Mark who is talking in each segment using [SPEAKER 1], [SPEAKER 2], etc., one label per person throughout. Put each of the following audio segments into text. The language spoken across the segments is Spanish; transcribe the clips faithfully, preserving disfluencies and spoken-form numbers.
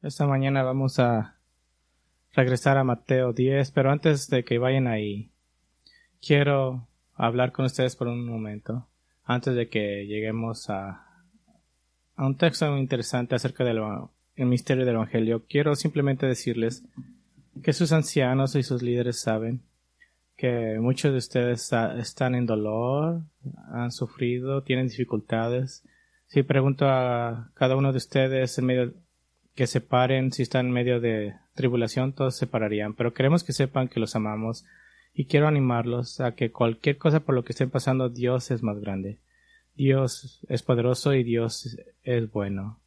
[SPEAKER 1] Esta mañana vamos a regresar a Mateo diez, pero antes de que vayan ahí, quiero hablar con ustedes por un momento, antes de que lleguemos a, a un texto muy interesante acerca del el misterio del Evangelio. Quiero simplemente decirles que sus ancianos y sus líderes saben que muchos de ustedes están en dolor, han sufrido, tienen dificultades. Si pregunto a cada uno de ustedes en medio que se paren, si están en medio de tribulación, todos se pararían. Pero queremos que sepan que los amamos y quiero animarlos a que cualquier cosa por lo que estén pasando, Dios es más grande. Dios es poderoso y Dios es bueno.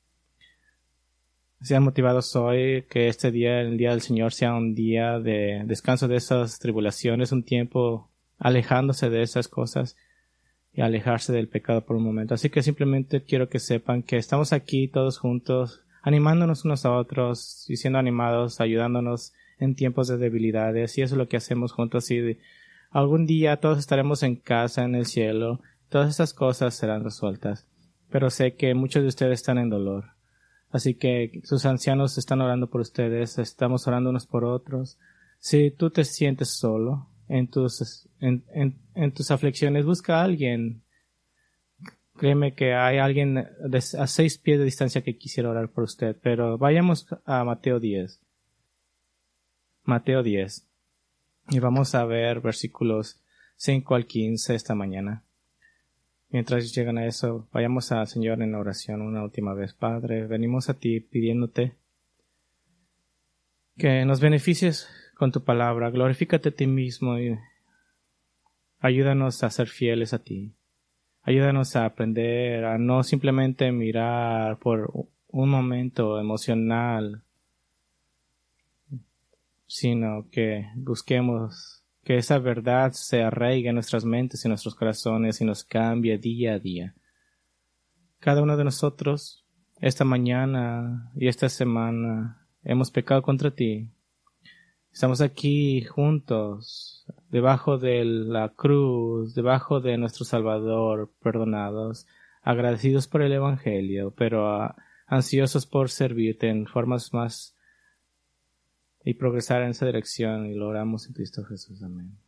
[SPEAKER 1] Sean motivados hoy, que este día, el día del Señor, sea un día de descanso de esas tribulaciones, un tiempo alejándose de esas cosas y alejarse del pecado por un momento. Así que simplemente quiero que sepan que estamos aquí todos juntos, animándonos unos a otros y siendo animados, ayudándonos en tiempos de debilidades, y eso es lo que hacemos juntos. Y algún día todos estaremos en casa, en el cielo, todas estas cosas serán resueltas. Pero sé que muchos de ustedes están en dolor. Así que sus ancianos están orando por ustedes, estamos orando unos por otros. Si tú te sientes solo en tus, en, en, en tus aflicciones, busca a alguien. Créeme que hay alguien de, a seis pies de distancia que quisiera orar por usted. Pero vayamos a Mateo diez. Mateo diez. Y vamos a ver versículos cinco al quince esta mañana. Mientras llegan a eso, vayamos al Señor en oración una última vez. Padre, venimos a ti pidiéndote que nos beneficies con tu palabra. Glorifícate a ti mismo y ayúdanos a ser fieles a ti. Ayúdanos a aprender a no simplemente mirar por un momento emocional, sino que busquemos que esa verdad se arraigue en nuestras mentes y nuestros corazones y nos cambie día a día. Cada uno de nosotros, esta mañana y esta semana, hemos pecado contra ti. Estamos aquí juntos, debajo de la cruz, debajo de nuestro Salvador, perdonados, agradecidos por el Evangelio, pero uh, ansiosos por servirte en formas más y progresar en esa dirección, y lo oramos en Cristo Jesús. Amén.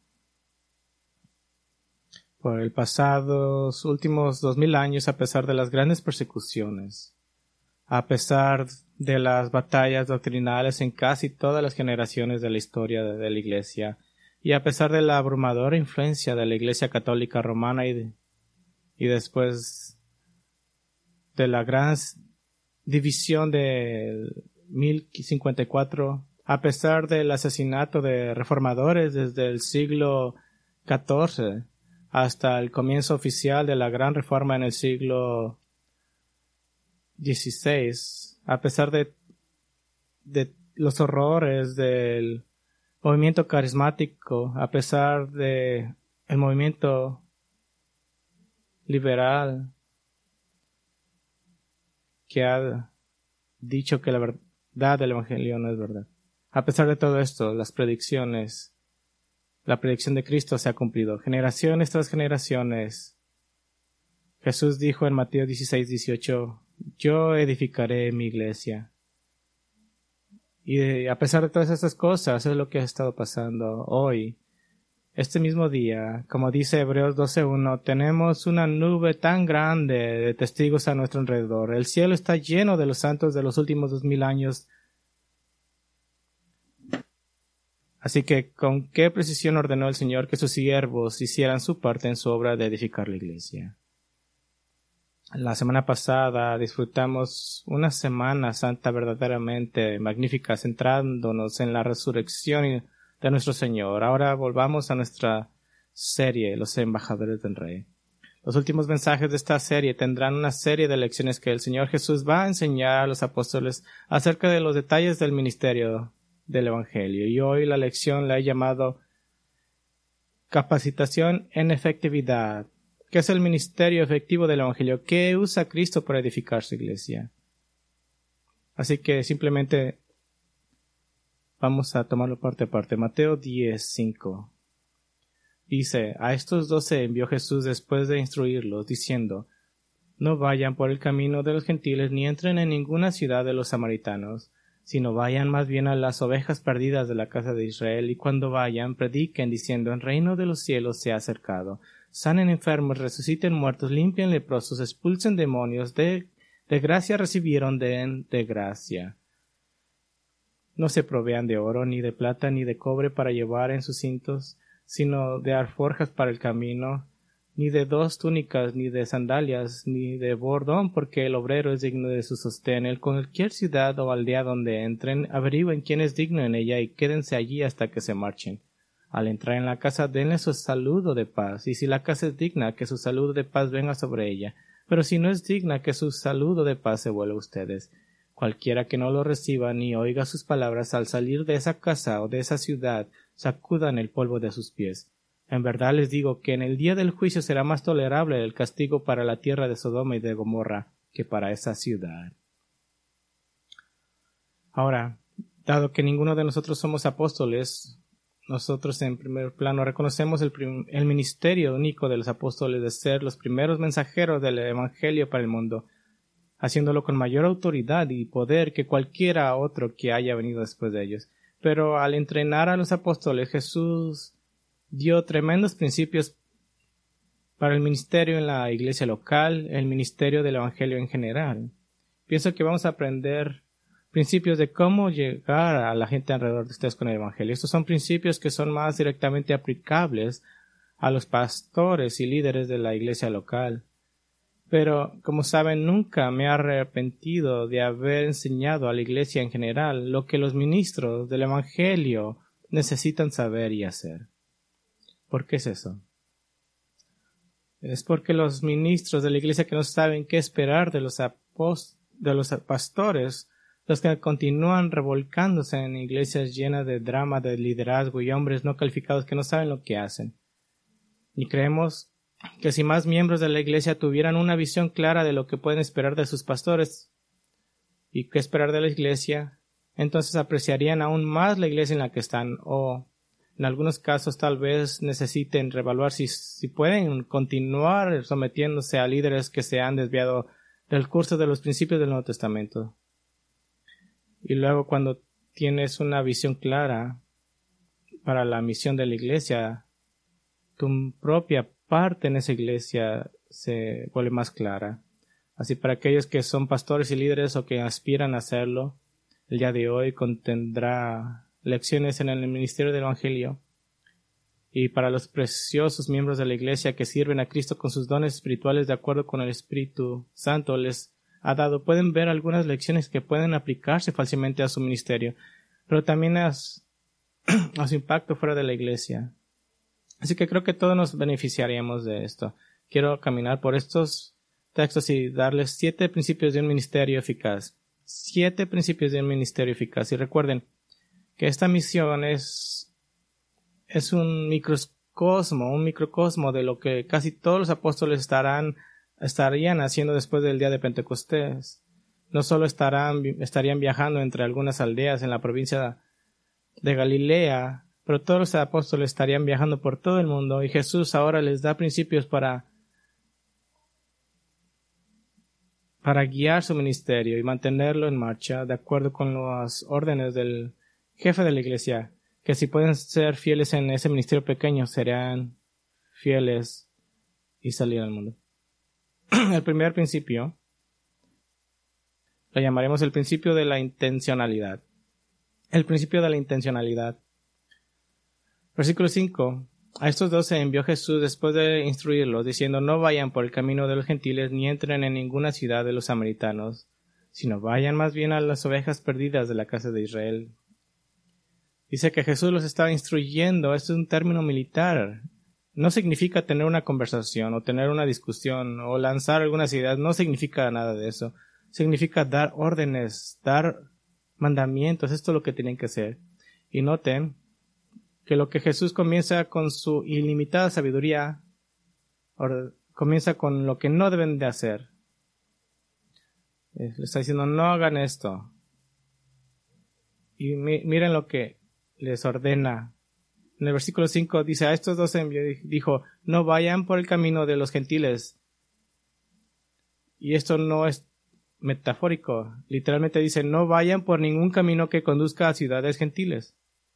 [SPEAKER 1] Por el pasado, los últimos dos mil años, a pesar de las grandes persecuciones, a pesar de las batallas doctrinales en casi todas las generaciones de la historia de, de la Iglesia, y a pesar de la abrumadora influencia de la Iglesia Católica Romana y, de, y después de la gran división de mil cincuenta y cuatro, a pesar del asesinato de reformadores desde el siglo catorce hasta el comienzo oficial de la Gran Reforma en el siglo dieciséis, a pesar de, de los horrores del movimiento carismático, a pesar de el movimiento liberal que ha dicho que la verdad del Evangelio no es verdad. A pesar de todo esto, las predicciones, la predicción de Cristo se ha cumplido. Generaciones tras generaciones. Jesús dijo en Mateo dieciséis dieciocho, yo edificaré mi iglesia. Y a pesar de todas estas cosas, es lo que ha estado pasando hoy. Este mismo día, como dice Hebreos doce uno, tenemos una nube tan grande de testigos a nuestro alrededor. El cielo está lleno de los santos de los últimos dos mil años. Así que, ¿con qué precisión ordenó el Señor que sus siervos hicieran su parte en su obra de edificar la iglesia? La semana pasada disfrutamos una Semana Santa verdaderamente magnífica, centrándonos en la resurrección de nuestro Señor. Ahora volvamos a nuestra serie, Los Embajadores del Rey. Los últimos mensajes de esta serie tendrán una serie de lecciones que el Señor Jesús va a enseñar a los apóstoles acerca de los detalles del ministerio del Evangelio. Y hoy la lección la he llamado Capacitación en Efectividad. ¿Qué es el ministerio efectivo del Evangelio? ¿Qué usa Cristo para edificar su iglesia? Así que simplemente vamos a tomarlo parte a parte. Mateo diez cinco dice, a estos doce envió Jesús después de instruirlos, diciendo, no vayan por el camino de los gentiles ni entren en ninguna ciudad de los samaritanos, sino vayan más bien a las ovejas perdidas de la casa de Israel, y cuando vayan, prediquen diciendo: el reino de los cielos se ha acercado. Sanen enfermos, resuciten muertos, limpien leprosos, expulsen demonios, de, de gracia recibieron, den de gracia. No se provean de oro, ni de plata, ni de cobre para llevar en sus cintos, sino de alforjas para el camino, ni de dos túnicas, ni de sandalias, ni de bordón, porque el obrero es digno de su sostén. En cualquier ciudad o aldea donde entren, averigüen quién es digno en ella y quédense allí hasta que se marchen. Al entrar en la casa, denle su saludo de paz, y si la casa es digna, que su saludo de paz venga sobre ella, pero si no es digna, que su saludo de paz se vuelva a ustedes. Cualquiera que no lo reciba ni oiga sus palabras, al salir de esa casa o de esa ciudad, sacudan el polvo de sus pies. En verdad les digo que en el día del juicio será más tolerable el castigo para la tierra de Sodoma y de Gomorra que para esa ciudad. Ahora, dado que ninguno de nosotros somos apóstoles, nosotros en primer plano reconocemos el, prim- el ministerio único de los apóstoles de ser los primeros mensajeros del Evangelio para el mundo, haciéndolo con mayor autoridad y poder que cualquiera otro que haya venido después de ellos. Pero al entrenar a los apóstoles, Jesús dio tremendos principios para el ministerio en la iglesia local, el ministerio del Evangelio en general. Pienso que vamos a aprender principios de cómo llegar a la gente alrededor de ustedes con el Evangelio. Estos son principios que son más directamente aplicables a los pastores y líderes de la iglesia local. Pero, como saben, nunca me he arrepentido de haber enseñado a la iglesia en general lo que los ministros del Evangelio necesitan saber y hacer. ¿Por qué es eso? Es porque los ministros de la iglesia que no saben qué esperar de los apóstoles, de los pastores, los que continúan revolcándose en iglesias llenas de drama, de liderazgo y hombres no calificados que no saben lo que hacen. Y creemos que si más miembros de la iglesia tuvieran una visión clara de lo que pueden esperar de sus pastores y qué esperar de la iglesia, entonces apreciarían aún más la iglesia en la que están, o en algunos casos tal vez necesiten reevaluar si, si pueden continuar sometiéndose a líderes que se han desviado del curso de los principios del Nuevo Testamento. Y luego, cuando tienes una visión clara para la misión de la iglesia, tu propia parte en esa iglesia se vuelve más clara. Así, para aquellos que son pastores y líderes o que aspiran a hacerlo, el día de hoy contendrá lecciones en el ministerio del Evangelio. Y para los preciosos miembros de la iglesia que sirven a Cristo con sus dones espirituales de acuerdo con el Espíritu Santo les ha dado, pueden ver algunas lecciones que pueden aplicarse fácilmente a su ministerio, pero también a, a su impacto fuera de la iglesia. Así que creo que todos nos beneficiaríamos de esto. Quiero caminar por estos textos y darles siete principios de un ministerio eficaz. Siete principios de un ministerio eficaz. Y recuerden que esta misión es, es un microcosmo, un microcosmo de lo que casi todos los apóstoles estarán, estarían haciendo después del día de Pentecostés. No solo estarán, estarían viajando entre algunas aldeas en la provincia de Galilea, pero todos los apóstoles estarían viajando por todo el mundo, y Jesús ahora les da principios para, para guiar su ministerio y mantenerlo en marcha de acuerdo con las órdenes del jefe de la iglesia, que si pueden ser fieles en ese ministerio pequeño, serán fieles y salir al mundo. El primer principio lo llamaremos el principio de la intencionalidad. El principio de la intencionalidad. Versículo cinco. A estos dos se envió Jesús después de instruirlos, diciendo: no vayan por el camino de los gentiles, ni entren en ninguna ciudad de los samaritanos, sino vayan más bien a las ovejas perdidas de la casa de Israel. Dice que Jesús los estaba instruyendo. Esto es un término militar. No significa tener una conversación, o tener una discusión, o lanzar algunas ideas. No significa nada de eso. Significa dar órdenes, dar mandamientos. Esto es lo que tienen que hacer. Y noten que lo que Jesús comienza con su ilimitada sabiduría, comienza con lo que no deben de hacer. Le está diciendo: no hagan esto. Y mi, miren lo que les ordena. En el versículo cinco dice: a estos dos envió, dijo: no vayan por el camino de los gentiles. Y esto no es metafórico. Literalmente dice, no vayan por ningún camino que conduzca a ciudades gentiles.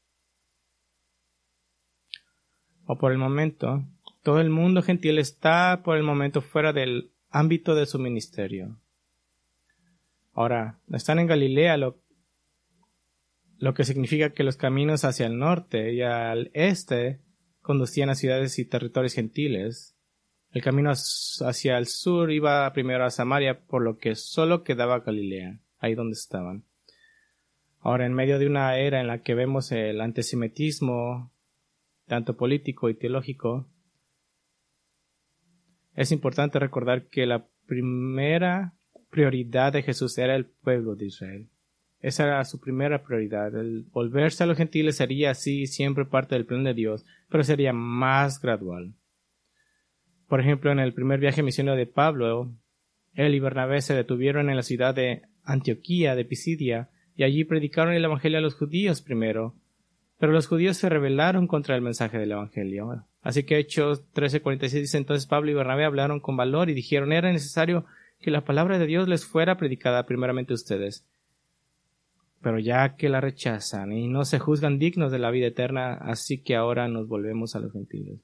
[SPEAKER 1] O por el momento, todo el mundo gentil está por el momento fuera del ámbito de su ministerio. Ahora, están en Galilea, lo, lo que significa que los caminos hacia el norte y al este conducían a ciudades y territorios gentiles. El camino hacia el sur iba primero a Samaria, por lo que solo quedaba Galilea, ahí donde estaban. Ahora, en medio de una era en la que vemos el antisemitismo, tanto político y teológico, es importante recordar que la primera prioridad de Jesús era el pueblo de Israel. Esa era su primera prioridad. El volverse a los gentiles sería así siempre parte del plan de Dios, pero sería más gradual. Por ejemplo, en el primer viaje misionero de Pablo, él y Bernabé se detuvieron en la ciudad de Antioquía de Pisidia y allí predicaron el evangelio a los judíos primero. Pero los judíos se rebelaron contra el mensaje del evangelio. Así que Hechos trece cuarenta y seis dice, entonces Pablo y Bernabé hablaron con valor y dijeron, era necesario que la palabra de Dios les fuera predicada primeramente a ustedes. Pero ya que la rechazan y no se juzgan dignos de la vida eterna, así que ahora nos volvemos a los gentiles.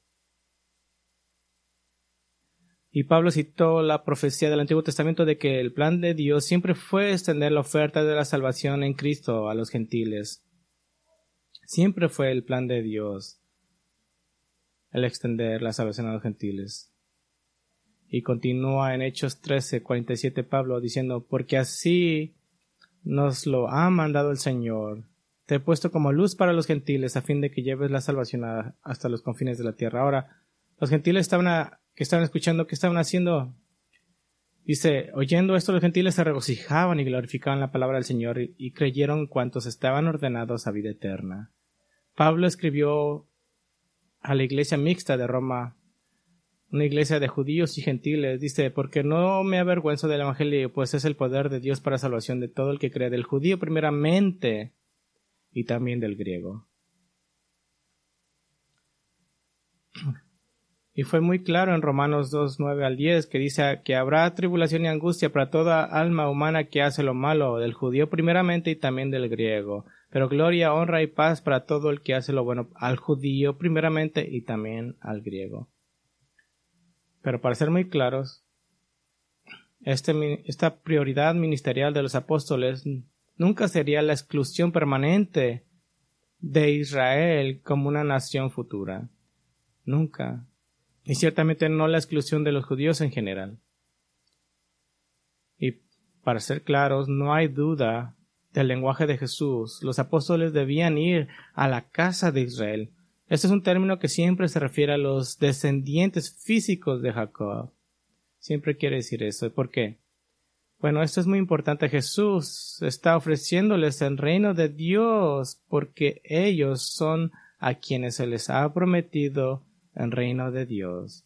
[SPEAKER 1] Y Pablo citó la profecía del Antiguo Testamento de que el plan de Dios siempre fue extender la oferta de la salvación en Cristo a los gentiles. Siempre fue el plan de Dios el extender la salvación a los gentiles. Y continúa en Hechos trece cuarenta y siete Pablo diciendo, porque así nos lo ha mandado el Señor. Te he puesto como luz para los gentiles a fin de que lleves la salvación a, hasta los confines de la tierra. Ahora, los gentiles estaban a, que estaban escuchando, ¿qué estaban haciendo? Dice, oyendo esto los gentiles se regocijaban y glorificaban la palabra del Señor y, y creyeron cuantos estaban ordenados a vida eterna. Pablo escribió a la iglesia mixta de Roma, una iglesia de judíos y gentiles, dice, porque no me avergüenzo del evangelio, pues es el poder de Dios para salvación de todo el que cree, del judío primeramente y también del griego. Y fue muy claro en Romanos dos, nueve al diez, que dice que habrá tribulación y angustia para toda alma humana que hace lo malo, del judío primeramente y también del griego. Pero gloria, honra y paz para todo el que hace lo bueno, al judío primeramente y también al griego. Pero para ser muy claros, este, esta prioridad ministerial de los apóstoles nunca sería la exclusión permanente de Israel como una nación futura. Nunca. Y ciertamente no la exclusión de los judíos en general. Y para ser claros, no hay duda del lenguaje de Jesús. Los apóstoles debían ir a la casa de Israel. Este es un término que siempre se refiere a los descendientes físicos de Jacob. Siempre quiere decir eso. ¿Por qué? Bueno, esto es muy importante. Jesús está ofreciéndoles el reino de Dios porque ellos son a quienes se les ha prometido el reino de Dios.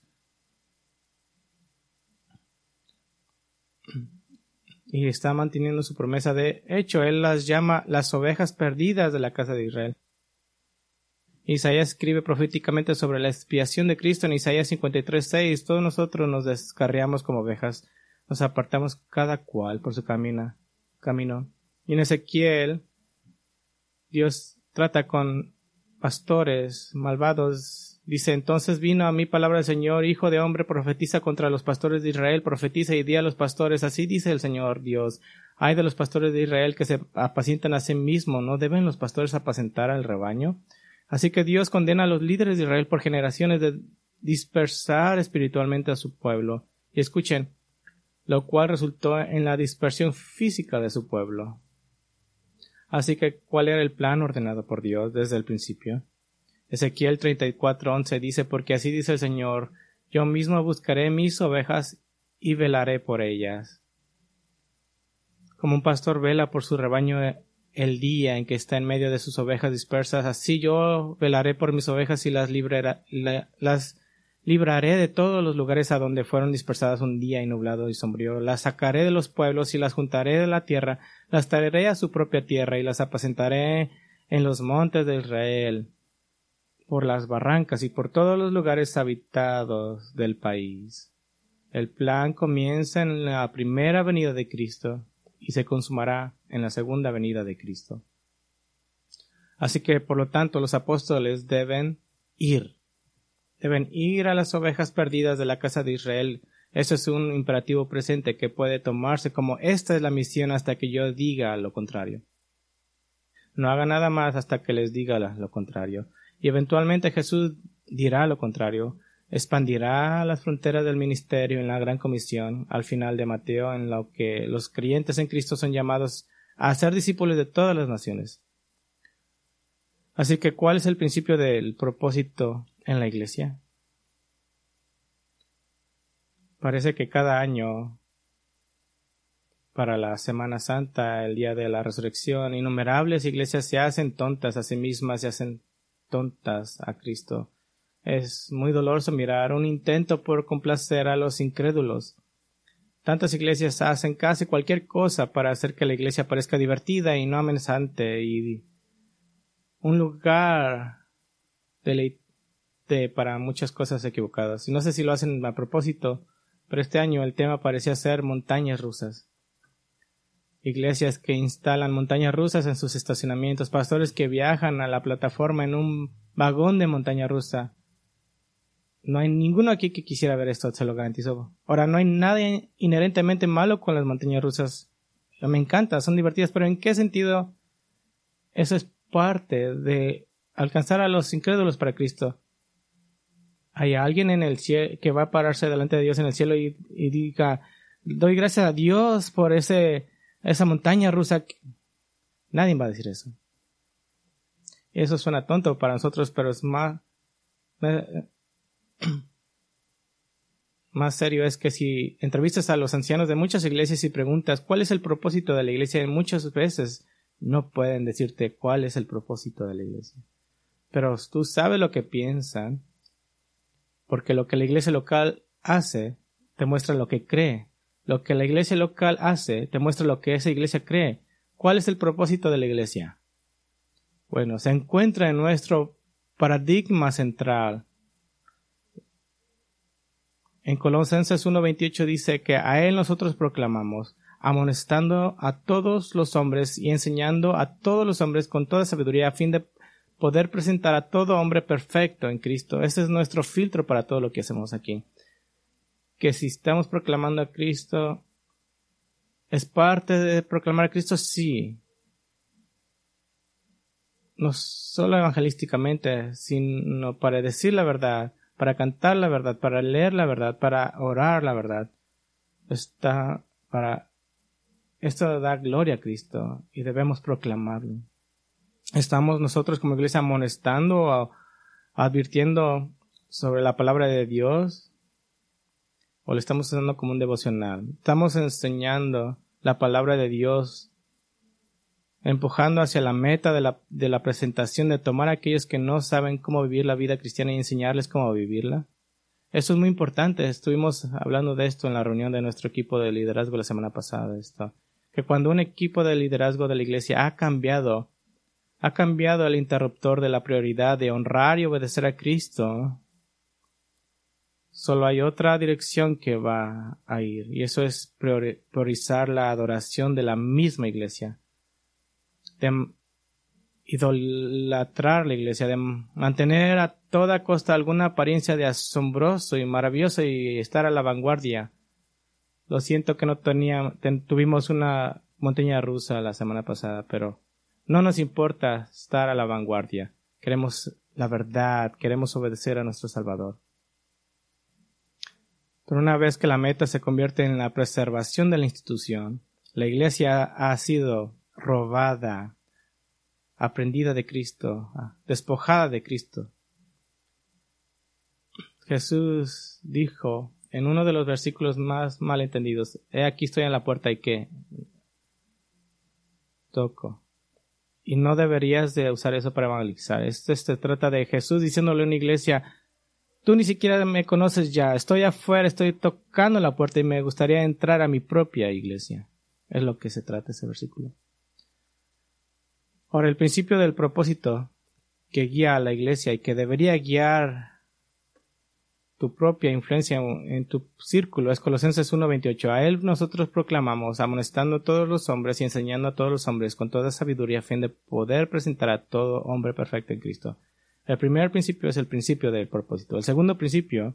[SPEAKER 1] Y está manteniendo su promesa. De hecho, Él las llama las ovejas perdidas de la casa de Israel. Isaías escribe proféticamente sobre la expiación de Cristo en Isaías cincuenta y tres, seis. Todos nosotros nos descarriamos como ovejas, nos apartamos cada cual por su camino. camino. Y en Ezequiel, Dios trata con pastores malvados. Dice, entonces vino a mí palabra del Señor, hijo de hombre, profetiza contra los pastores de Israel, profetiza y di a los pastores, así dice el Señor Dios. Ay de los pastores de Israel que se apacientan a sí mismos, ¿no deben los pastores apacentar al rebaño? Así que Dios condena a los líderes de Israel por generaciones de dispersar espiritualmente a su pueblo. Y escuchen, lo cual resultó en la dispersión física de su pueblo. Así que, ¿cuál era el plan ordenado por Dios desde el principio? Ezequiel treinta y cuatro, once dice, porque así dice el Señor, yo mismo buscaré mis ovejas y velaré por ellas. Como un pastor vela por su rebaño el día en que está en medio de sus ovejas dispersas, así yo velaré por mis ovejas y las libraré, la, las libraré de todos los lugares a donde fueron dispersadas un día nublado y sombrío. Las sacaré de los pueblos y las juntaré de la tierra, las traeré a su propia tierra y las apacentaré en los montes de Israel, por las barrancas y por todos los lugares habitados del país. El plan comienza en la primera venida de Cristo y se consumará en la segunda venida de Cristo. Así que, por lo tanto, los apóstoles deben ir. Deben ir a las ovejas perdidas de la casa de Israel. Eso es un imperativo presente que puede tomarse como esta es la misión hasta que yo diga lo contrario. No haga nada más hasta que les diga lo contrario. Y eventualmente Jesús dirá lo contrario. Expandirá las fronteras del ministerio en la gran comisión al final de Mateo, en lo que los creyentes en Cristo son llamados a ser discípulos de todas las naciones. Así que, ¿cuál es el principio del propósito en la iglesia? Parece que cada año, para la Semana Santa, el día de la resurrección, innumerables iglesias se hacen tontas a sí mismas, se hacen tontas a Cristo. Es muy doloroso mirar un intento por complacer a los incrédulos. Tantas iglesias hacen casi cualquier cosa para hacer que la iglesia parezca divertida y no amenazante y un lugar deleite para muchas cosas equivocadas. Y no sé si lo hacen a propósito, pero este año el tema parecía ser montañas rusas. Iglesias que instalan montañas rusas en sus estacionamientos, pastores que viajan a la plataforma en un vagón de montaña rusa. No hay ninguno aquí que quisiera ver esto, se lo garantizo. Ahora, no hay nada inherentemente malo con las montañas rusas. Me encanta, son divertidas, pero ¿en qué sentido eso es parte de alcanzar a los incrédulos para Cristo? Hay alguien en el cielo que va a pararse delante de Dios en el cielo y, y diga, doy gracias a Dios por ese, esa montaña rusa. Nadie va a decir eso. Eso suena tonto para nosotros, pero es más, más serio es que si entrevistas a los ancianos de muchas iglesias y preguntas cuál es el propósito de la iglesia, muchas veces no pueden decirte cuál es el propósito de la iglesia. Pero tú sabes lo que piensan, porque lo que la iglesia local hace te muestra lo que cree. Lo que la iglesia local hace te muestra lo que esa iglesia cree. ¿Cuál es el propósito de la iglesia? Bueno, se encuentra en nuestro paradigma central. En Colosenses uno veintiocho dice que a él nosotros proclamamos, amonestando a todos los hombres y enseñando a todos los hombres con toda sabiduría a fin de poder presentar a todo hombre perfecto en Cristo. Ese es nuestro filtro para todo lo que hacemos aquí. Que si estamos proclamando a Cristo, ¿es parte de proclamar a Cristo? Sí. No solo evangelísticamente, sino para decir la verdad, para cantar la verdad, para leer la verdad, para orar la verdad. Está para esto da gloria a Cristo y debemos proclamarlo. Estamos nosotros como iglesia amonestando o advirtiendo sobre la palabra de Dios, o le estamos haciendo como un devocional. Estamos enseñando la palabra de Dios, empujando hacia la meta de la, de la presentación, de tomar a aquellos que no saben cómo vivir la vida cristiana y enseñarles cómo vivirla. Eso es muy importante. Estuvimos hablando de esto en la reunión de nuestro equipo de liderazgo la semana pasada. Esto, que cuando un equipo de liderazgo de la iglesia ha cambiado, ha cambiado el interruptor de la prioridad de honrar y obedecer a Cristo, solo hay otra dirección que va a ir, y eso es priorizar la adoración de la misma iglesia, de idolatrar la iglesia, de mantener a toda costa alguna apariencia de asombroso y maravilloso y estar a la vanguardia. Lo siento que no tenía, ten, tuvimos una montaña rusa la semana pasada, pero no nos importa estar a la vanguardia. Queremos la verdad, queremos obedecer a nuestro Salvador. Pero una vez que la meta se convierte en la preservación de la institución, la iglesia ha sido robada, aprendida de Cristo, despojada de Cristo. Jesús dijo en uno de los versículos más malentendidos, he aquí estoy en la puerta y ¿qué? Toco. Y no deberías de usar eso para evangelizar. Esto se trata de Jesús diciéndole a una iglesia, tú ni siquiera me conoces ya, estoy afuera, estoy tocando la puerta y me gustaría entrar a mi propia iglesia. Es lo que se trata ese versículo. Ahora, el principio del propósito que guía a la iglesia y que debería guiar tu propia influencia en, en tu círculo. Es Colosenses uno veintiocho. A él nosotros proclamamos, amonestando a todos los hombres y enseñando a todos los hombres con toda sabiduría a fin de poder presentar a todo hombre perfecto en Cristo. El primer principio es el principio del propósito. El segundo principio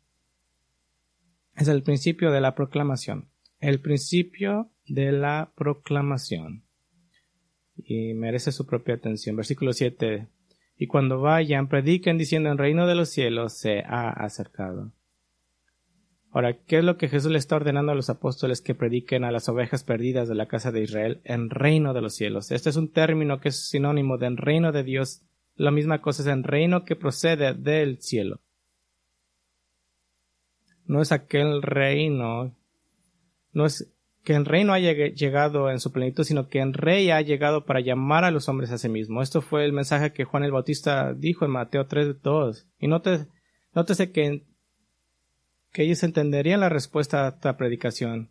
[SPEAKER 1] es el principio de la proclamación. El principio de la proclamación. Y merece su propia atención. Versículo siete. Y cuando vayan, prediquen diciendo: el reino de los cielos se ha acercado. Ahora, ¿qué es lo que Jesús le está ordenando a los apóstoles que prediquen a las ovejas perdidas de la casa de Israel? En reino de los cielos. Este es un término que es sinónimo de en reino de Dios. La misma cosa es en reino que procede del cielo. No es aquel reino, no es que el reino haya llegado en su plenitud, sino que el rey ha llegado para llamar a los hombres a sí mismo. Esto fue el mensaje que Juan el Bautista dijo en Mateo tres dos. Y nótese, nótese que, que ellos entenderían la respuesta a esta predicación.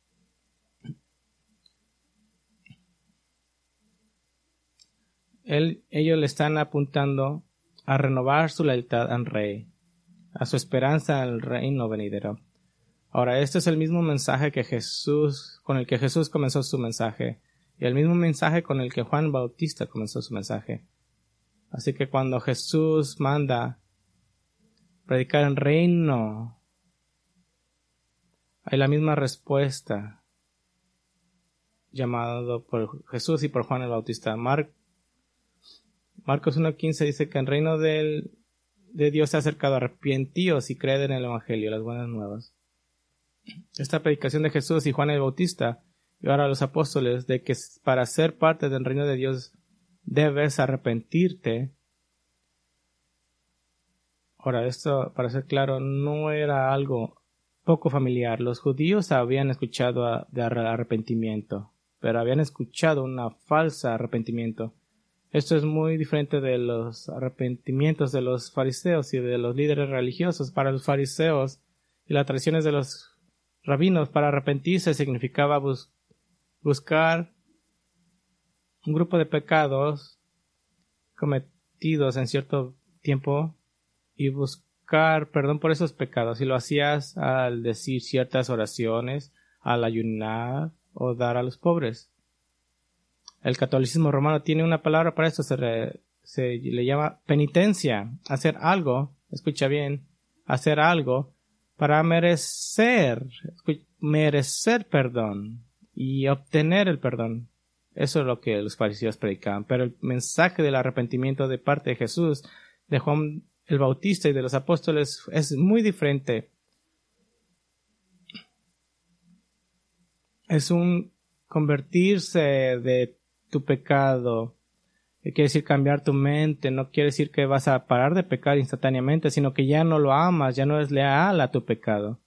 [SPEAKER 1] Él, ellos le están apuntando a renovar su lealtad al rey, a su esperanza al reino venidero. Ahora, este es el mismo mensaje que Jesús, con el que Jesús comenzó su mensaje, y el mismo mensaje con el que Juan Bautista comenzó su mensaje. Así que cuando Jesús manda predicar el reino, hay la misma respuesta llamado por Jesús y por Juan el Bautista. Mar, Marcos uno quince dice que el reino del, de Dios se ha acercado. Arrepentíos y creed en el Evangelio, las buenas nuevas. Esta predicación de Jesús y Juan el Bautista y ahora los apóstoles de que para ser parte del reino de Dios debes arrepentirte. Ahora, esto, para ser claro, no era algo poco familiar. Los judíos habían escuchado a, de arrepentimiento, pero habían escuchado una falsa arrepentimiento. Esto es muy diferente de los arrepentimientos de los fariseos y de los líderes religiosos. Para los fariseos y las tradiciones de los rabinos, para arrepentirse significaba bus- buscar un grupo de pecados cometidos en cierto tiempo y buscar perdón por esos pecados. Y lo hacías al decir ciertas oraciones, al ayunar o dar a los pobres. El catolicismo romano tiene una palabra para esto, se, re, se le llama penitencia, hacer algo, escucha bien, hacer algo para merecer, merecer perdón y obtener el perdón. Eso es lo que los fariseos predicaban. Pero el mensaje del arrepentimiento de parte de Jesús, de Juan el Bautista y de los apóstoles es muy diferente. Es un convertirse de tu pecado. Quiere decir cambiar tu mente, no quiere decir que vas a parar de pecar instantáneamente, sino que ya no lo amas, ya no eres leal a tu pecado.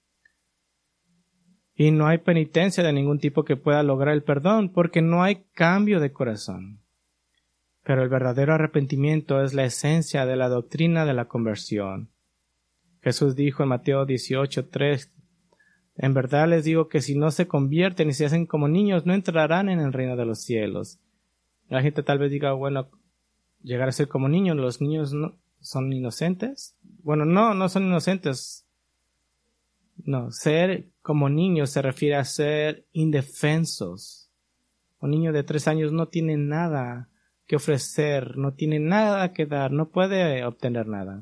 [SPEAKER 1] Y no hay penitencia de ningún tipo que pueda lograr el perdón, porque no hay cambio de corazón. Pero el verdadero arrepentimiento es la esencia de la doctrina de la conversión. Jesús dijo en Mateo dieciocho tres, en verdad les digo que si no se convierten y se hacen como niños, no entrarán en el reino de los cielos. La gente tal vez diga, bueno, llegar a ser como niños, los niños no son inocentes. Bueno, no, no son inocentes. No, ser como niños se refiere a ser indefensos. Un niño de tres años no tiene nada que ofrecer, no tiene nada que dar, no puede obtener nada.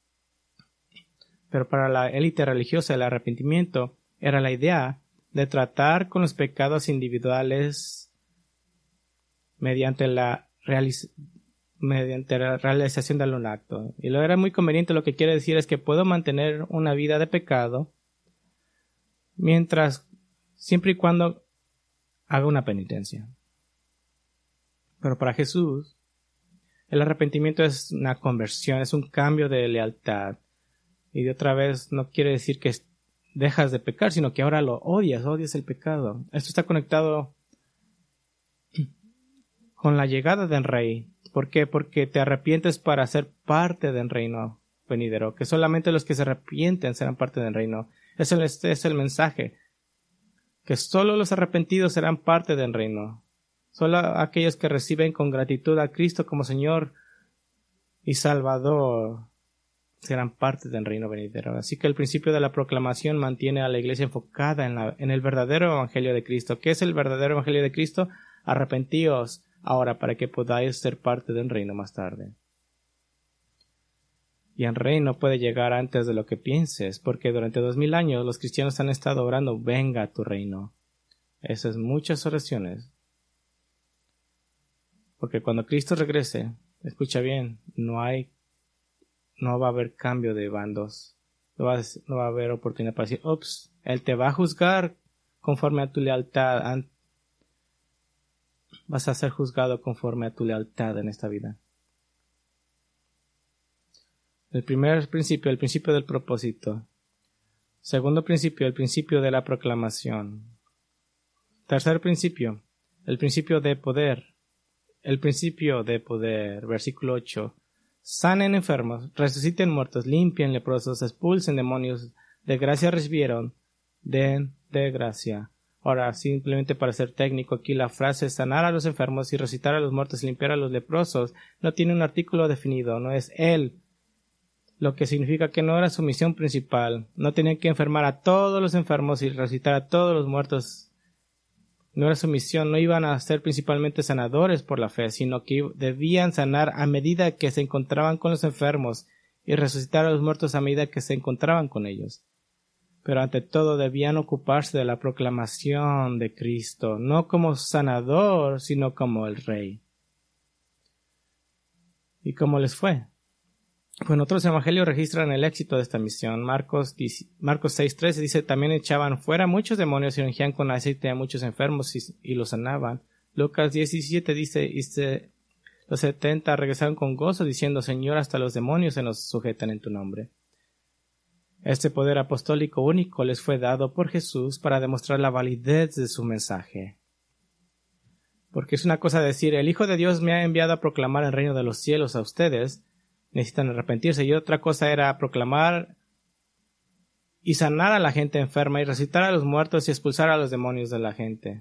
[SPEAKER 1] Pero para la élite religiosa el arrepentimiento era la idea de tratar con los pecados individuales mediante la, realiz- mediante la realización de un acto. Y lo era muy conveniente, lo que quiere decir es que puedo mantener una vida de pecado mientras, siempre y cuando haga una penitencia. Pero para Jesús, el arrepentimiento es una conversión, es un cambio de lealtad. Y de otra vez no quiere decir que dejas de pecar, sino que ahora lo odias, odias el pecado. Esto está conectado con la llegada del Rey. ¿Por qué? Porque te arrepientes para ser parte del reino venidero, que solamente los que se arrepienten serán parte del reino. Ese es, es el mensaje, que solo los arrepentidos serán parte del reino. Solo aquellos que reciben con gratitud a Cristo como Señor y Salvador serán parte del reino venidero. Así que el principio de la proclamación mantiene a la iglesia enfocada en, la, en el verdadero evangelio de Cristo. ¿Qué es el verdadero evangelio de Cristo? Arrepentíos ahora para que podáis ser parte del reino más tarde. Y el reino puede llegar antes de lo que pienses, porque durante dos mil años los cristianos han estado orando, venga a tu reino. Esas muchas oraciones. Porque cuando Cristo regrese, escucha bien, no hay, no va a haber cambio de bandos. No va, no va a haber oportunidad para decir, ups, Él te va a juzgar conforme a tu lealtad. Vas a ser juzgado conforme a tu lealtad en esta vida. El primer principio, el principio del propósito. Segundo principio, el principio de la proclamación. Tercer principio, el principio de poder. El principio de poder, versículo ocho. Sanen enfermos, resuciten muertos, limpien leprosos, expulsen demonios, de gracia recibieron, den de gracia. Ahora, simplemente para ser técnico, aquí la frase sanar a los enfermos y resucitar a los muertos y limpiar a los leprosos no tiene un artículo definido, no es él. Lo que significa que no era su misión principal. No tenían que enfermar a todos los enfermos y resucitar a todos los muertos. No era su misión, no iban a ser principalmente sanadores por la fe, sino que debían sanar a medida que se encontraban con los enfermos y resucitar a los muertos a medida que se encontraban con ellos. Pero ante todo debían ocuparse de la proclamación de Cristo, no como sanador, sino como el Rey. ¿Y cómo les fue? Bueno, otros evangelios registran el éxito de esta misión. Marcos, Marcos seis trece dice, también echaban fuera muchos demonios y ungían con aceite a muchos enfermos y, y los sanaban. Lucas diecisiete dice, y se, los setenta regresaron con gozo diciendo, Señor, hasta los demonios se nos sujetan en tu nombre. Este poder apostólico único les fue dado por Jesús para demostrar la validez de su mensaje. Porque es una cosa decir, el Hijo de Dios me ha enviado a proclamar el reino de los cielos a ustedes, necesitan arrepentirse, y otra cosa era proclamar y sanar a la gente enferma y resucitar a los muertos y expulsar a los demonios de la gente.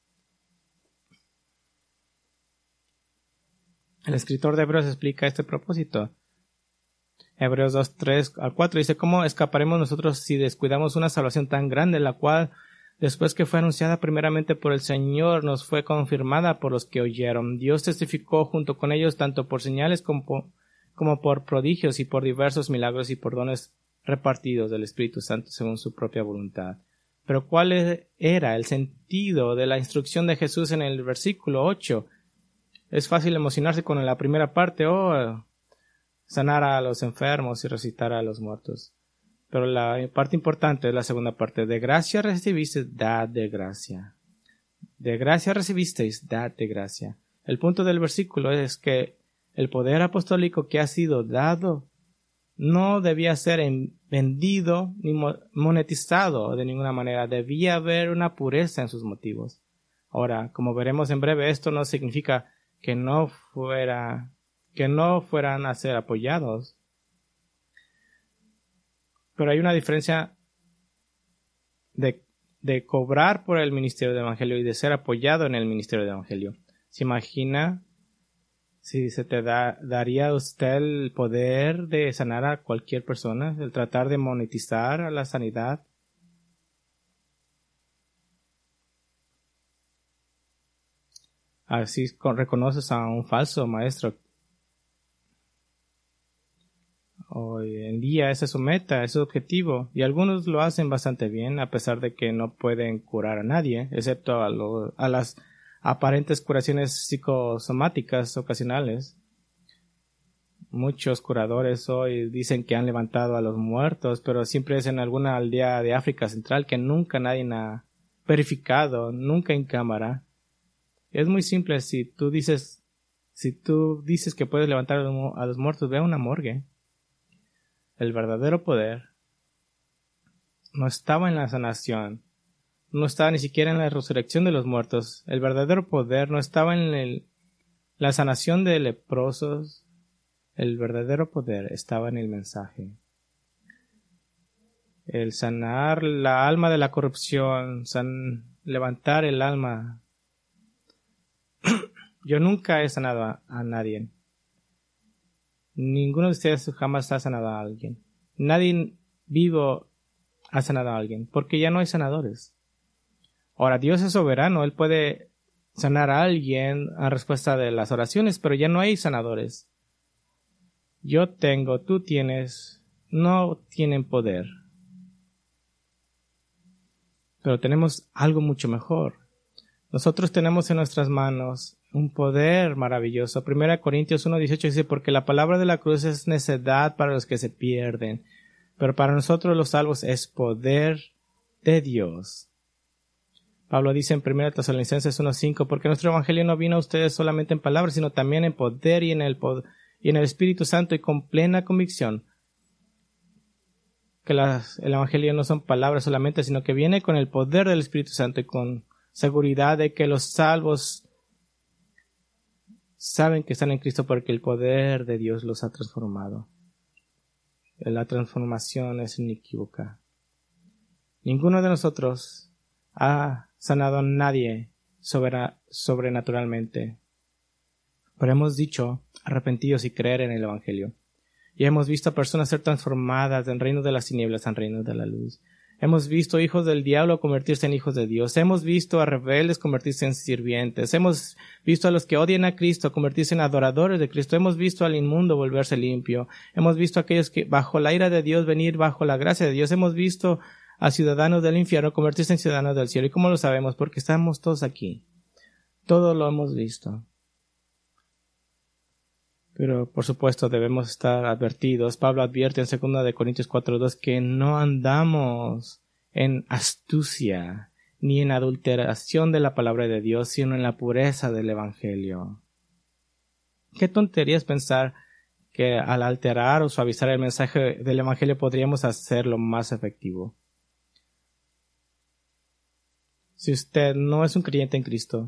[SPEAKER 1] El escritor de Hebreos explica este propósito. Hebreos dos, tres al cuatro dice, ¿cómo escaparemos nosotros si descuidamos una salvación tan grande, la cual, después que fue anunciada primeramente por el Señor, nos fue confirmada por los que oyeron? Dios testificó junto con ellos tanto por señales como por como por prodigios y por diversos milagros y por dones repartidos del Espíritu Santo según su propia voluntad. Pero ¿cuál era el sentido de la instrucción de Jesús en el versículo ocho? Es fácil emocionarse con la primera parte, oh, sanar a los enfermos y resucitar a los muertos. Pero la parte importante es la segunda parte. De gracia recibisteis, dad de gracia. De gracia recibisteis, dad de gracia. El punto del versículo es que el poder apostólico que ha sido dado no debía ser vendido ni monetizado de ninguna manera. Debía haber una pureza en sus motivos. Ahora, como veremos en breve, esto no significa que no fuera, que no fueran a ser apoyados. Pero hay una diferencia de, de cobrar por el ministerio del Evangelio y de ser apoyado en el ministerio del Evangelio. ¿Se imagina si se te da, daría a usted el poder de sanar a cualquier persona, el tratar de monetizar a la sanidad? Así reconoces a un falso maestro. Hoy en día esa es su meta, es su objetivo, y algunos lo hacen bastante bien, a pesar de que no pueden curar a nadie, excepto a, lo, a las aparentes curaciones psicosomáticas ocasionales. Muchos curadores hoy dicen que han levantado a los muertos, pero siempre es en alguna aldea de África Central que nunca nadie ha verificado, nunca en cámara. Es muy simple, si tú dices, si tú dices que puedes levantar a los muertos, ve a una morgue. El verdadero poder no estaba en la sanación, no estaba ni siquiera en la resurrección de los muertos. El verdadero poder no estaba en el, la sanación de leprosos. El verdadero poder estaba en el mensaje. El sanar la alma de la corrupción, san, levantar el alma. Yo nunca he sanado a, a nadie. Ninguno de ustedes jamás ha sanado a alguien. Nadie vivo ha sanado a alguien, porque ya no hay sanadores. Ahora, Dios es soberano, Él puede sanar a alguien a respuesta de las oraciones, pero ya no hay sanadores. Yo tengo, tú tienes, no tienen poder. Pero tenemos algo mucho mejor. Nosotros tenemos en nuestras manos un poder maravilloso. Primera Corintios uno dieciocho dice, porque la palabra de la cruz es necedad para los que se pierden, pero para nosotros los salvos es poder de Dios. Pablo dice en Primera Tesalonicenses uno cinco, porque nuestro evangelio no vino a ustedes solamente en palabras, sino también en poder y en el poder, y en el Espíritu Santo y con plena convicción. Que las, el evangelio no son palabras solamente, sino que viene con el poder del Espíritu Santo y con seguridad de que los salvos saben que están en Cristo porque el poder de Dios los ha transformado. La transformación es inequívoca. Ninguno de nosotros ha sanado a nadie sobre, sobrenaturalmente, pero hemos dicho arrepentidos y creer en el evangelio. Y hemos visto a personas ser transformadas del reino de las tinieblas al reino de la luz. Hemos visto hijos del diablo convertirse en hijos de Dios. Hemos visto a rebeldes convertirse en sirvientes. Hemos visto a los que odian a Cristo convertirse en adoradores de Cristo. Hemos visto al inmundo volverse limpio. Hemos visto a aquellos que bajo la ira de Dios venir bajo la gracia de Dios. Hemos visto a ciudadanos del infierno convertirse en ciudadanos del cielo. ¿Y cómo lo sabemos? Porque estamos todos aquí. Todo lo hemos visto. Pero, por supuesto, debemos estar advertidos. Pablo advierte en segunda de Corintios cuatro dos que no andamos en astucia ni en adulteración de la palabra de Dios, sino en la pureza del evangelio. Qué tontería es pensar que al alterar o suavizar el mensaje del evangelio podríamos hacerlo más efectivo. Si usted no es un creyente en Cristo,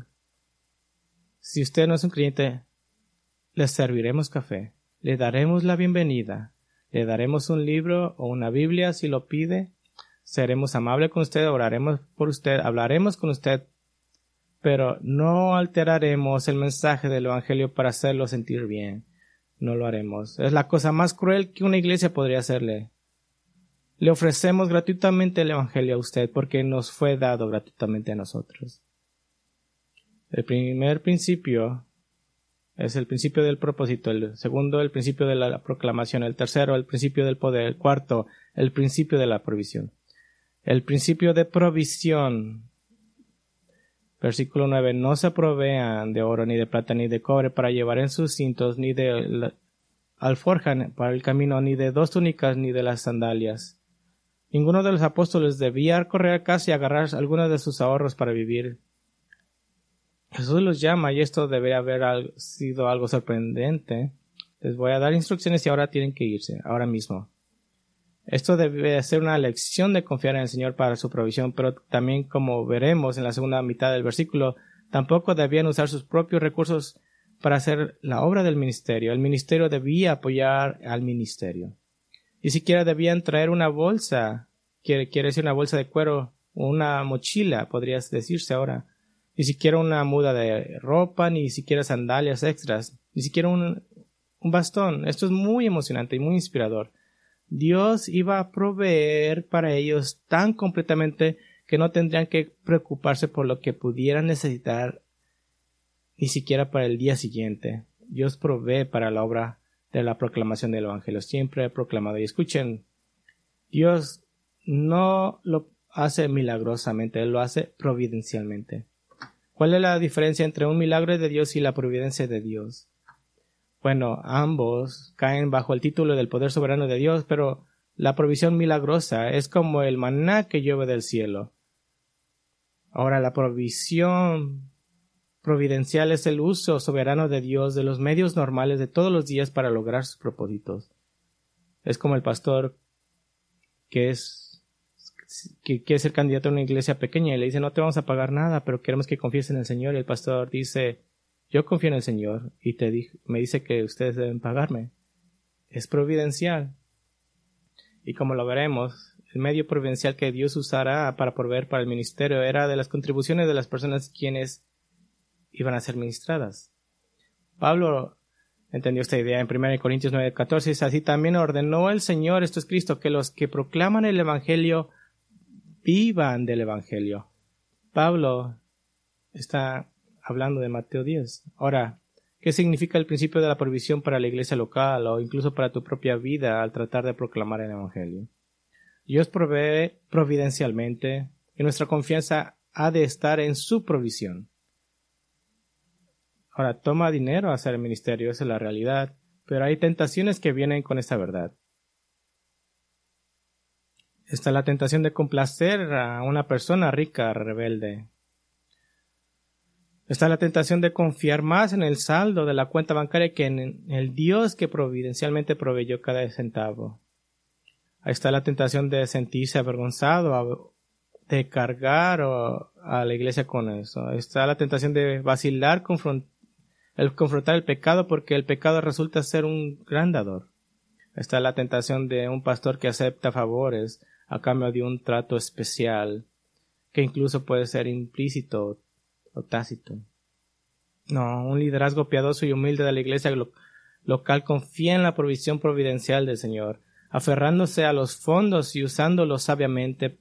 [SPEAKER 1] si usted no es un creyente, le serviremos café, le daremos la bienvenida, le daremos un libro o una Biblia si lo pide, seremos amables con usted, oraremos por usted, hablaremos con usted, pero no alteraremos el mensaje del evangelio para hacerlo sentir bien. No lo haremos. Es la cosa más cruel que una iglesia podría hacerle. Le ofrecemos gratuitamente el evangelio a usted porque nos fue dado gratuitamente a nosotros. El primer principio es el principio del propósito, el segundo, el principio de la proclamación, el tercero, el principio del poder, el cuarto, el principio de la provisión. El principio de provisión. Versículo nueve. No se provean de oro, ni de plata, ni de cobre para llevar en sus cintos, ni de alforja para el camino, ni de dos túnicas, ni de las sandalias. Ninguno de los apóstoles debía correr a casa y agarrar algunos de sus ahorros para vivir. Jesús los llama y esto debe haber sido algo sorprendente. Les voy a dar instrucciones y ahora tienen que irse, ahora mismo. Esto debe ser una lección de confiar en el Señor para su provisión, pero también, como veremos en la segunda mitad del versículo, tampoco debían usar sus propios recursos para hacer la obra del ministerio. El ministerio debía apoyar al ministerio. Ni siquiera debían traer una bolsa, quiere, quiere decir una bolsa de cuero, o una mochila, podría decirse ahora. Ni siquiera una muda de ropa, ni siquiera sandalias extras, ni siquiera un, un bastón. Esto es muy emocionante y muy inspirador. Dios iba a proveer para ellos tan completamente que no tendrían que preocuparse por lo que pudieran necesitar ni siquiera para el día siguiente. Dios provee para la obra de la proclamación del Evangelio. Siempre he proclamado. Y escuchen, Dios no lo hace milagrosamente, Él lo hace providencialmente. ¿Cuál es la diferencia entre un milagro de Dios y la providencia de Dios? Bueno, ambos caen bajo el título del poder soberano de Dios, pero la provisión milagrosa es como el maná que llueve del cielo. Ahora, la provisión providencial es el uso soberano de Dios de los medios normales de todos los días para lograr sus propósitos. Es como el pastor que es que quiere ser candidato a una iglesia pequeña y le dice, no te vamos a pagar nada, pero queremos que confíes en el Señor. Y el pastor dice, yo confío en el Señor y te di- me dice que ustedes deben pagarme. Es providencial. Y como lo veremos, el medio providencial que Dios usará para proveer para el ministerio era de las contribuciones de las personas quienes iban a ser ministradas. Pablo entendió esta idea. En primera Corintios nueve catorce dice, así también ordenó el Señor, esto es Cristo, que los que proclaman el Evangelio vivan del Evangelio. Pablo está hablando de Mateo diez. Ahora, ¿qué significa el principio de la provisión para la iglesia local o incluso para tu propia vida al tratar de proclamar el Evangelio? Dios provee providencialmente y nuestra confianza ha de estar en su provisión. Ahora, toma dinero hacer el ministerio, esa es la realidad, pero hay tentaciones que vienen con esta verdad. Está la tentación de complacer a una persona rica, rebelde. Está la tentación de confiar más en el saldo de la cuenta bancaria que en el Dios que providencialmente proveyó cada centavo. Ahí está la tentación de sentirse avergonzado, de cargar a la iglesia con eso. Está la tentación de vacilar, confront- el confrontar el pecado porque el pecado resulta ser un gran dador. Está la tentación de un pastor que acepta favores a cambio de un trato especial, que incluso puede ser implícito o tácito. No, un liderazgo piadoso y humilde de la iglesia lo- local confía en la provisión providencial del Señor, aferrándose a los fondos y usándolos sabiamente,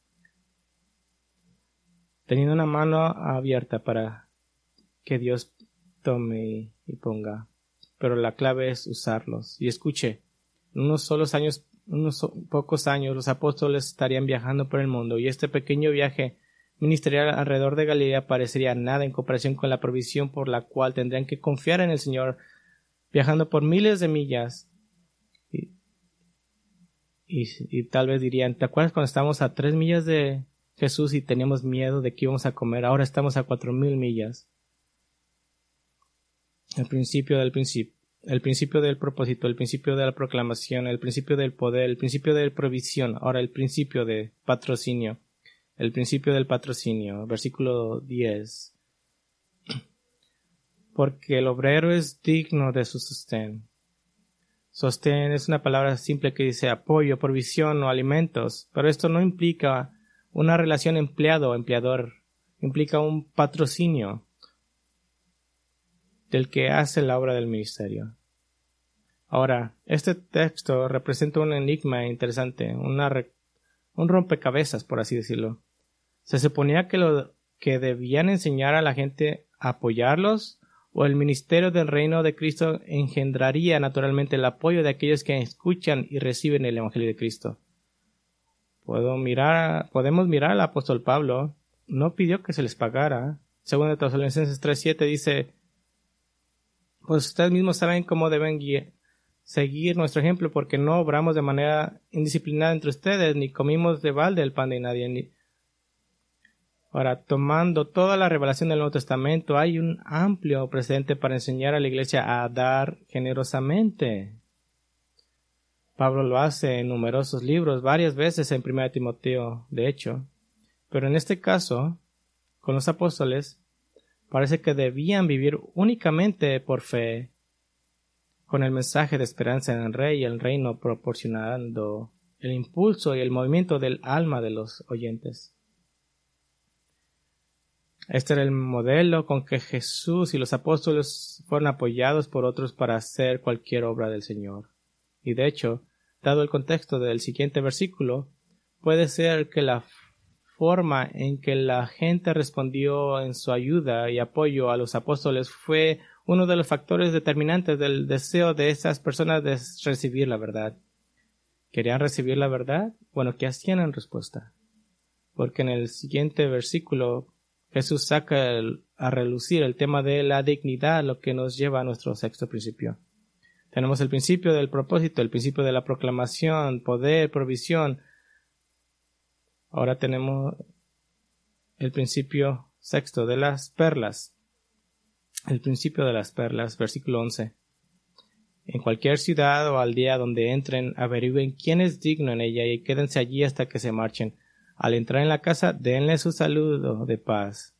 [SPEAKER 1] teniendo una mano abierta para que Dios tome y ponga. Pero la clave es usarlos. Y escuche, en unos solos años, unos so- pocos años, los apóstoles estarían viajando por el mundo y este pequeño viaje ministerial alrededor de Galilea parecería nada en comparación con la provisión por la cual tendrían que confiar en el Señor, viajando por miles de millas. Y, y, y tal vez dirían, ¿te acuerdas cuando estábamos a tres millas de Jesús y teníamos miedo de que íbamos a comer? Ahora estamos a cuatro mil millas. El principio del principio. El principio del propósito, el principio de la proclamación, el principio del poder, el principio de provisión, ahora el principio de patrocinio, el principio del patrocinio, versículo diez. Porque el obrero es digno de su sostén. Sostén es una palabra simple que dice apoyo, provisión o alimentos, pero esto no implica una relación empleado-empleador, implica un patrocinio del que hace la obra del ministerio. Ahora, este texto representa un enigma interesante, una re- un rompecabezas, por así decirlo. Se suponía que lo que debían enseñar a la gente a apoyarlos, o el ministerio del reino de Cristo engendraría naturalmente el apoyo de aquellos que escuchan y reciben el Evangelio de Cristo. Puedo mirar, podemos mirar al apóstol Pablo, no pidió que se les pagara. Según de Tesalonicenses tres siete dice, pues ustedes mismos saben cómo deben guiar, seguir nuestro ejemplo, porque no obramos de manera indisciplinada entre ustedes, ni comimos de balde el pan de nadie. Ni... Ahora, tomando toda la revelación del Nuevo Testamento, hay un amplio precedente para enseñar a la iglesia a dar generosamente. Pablo lo hace en numerosos libros, varias veces en primera Timoteo, de hecho. Pero en este caso, con los apóstoles, parece que debían vivir únicamente por fe, con el mensaje de esperanza en el Rey y el reino proporcionando el impulso y el movimiento del alma de los oyentes. Este era el modelo con que Jesús y los apóstoles fueron apoyados por otros para hacer cualquier obra del Señor. Y de hecho, dado el contexto del siguiente versículo, puede ser que la forma en que la gente respondió en su ayuda y apoyo a los apóstoles fue uno de los factores determinantes del deseo de esas personas de recibir la verdad. ¿Querían recibir la verdad? Bueno, ¿qué hacían en respuesta? Porque en el siguiente versículo Jesús saca el, a relucir el tema de la dignidad, lo que nos lleva a nuestro sexto principio. Tenemos el principio del propósito, el principio de la proclamación, poder, provisión. Ahora tenemos el principio sexto de las perlas. El principio de las perlas, versículo once. En cualquier ciudad o aldea donde entren, averigüen quién es digno en ella y quédense allí hasta que se marchen. Al entrar en la casa, denle su saludo de paz.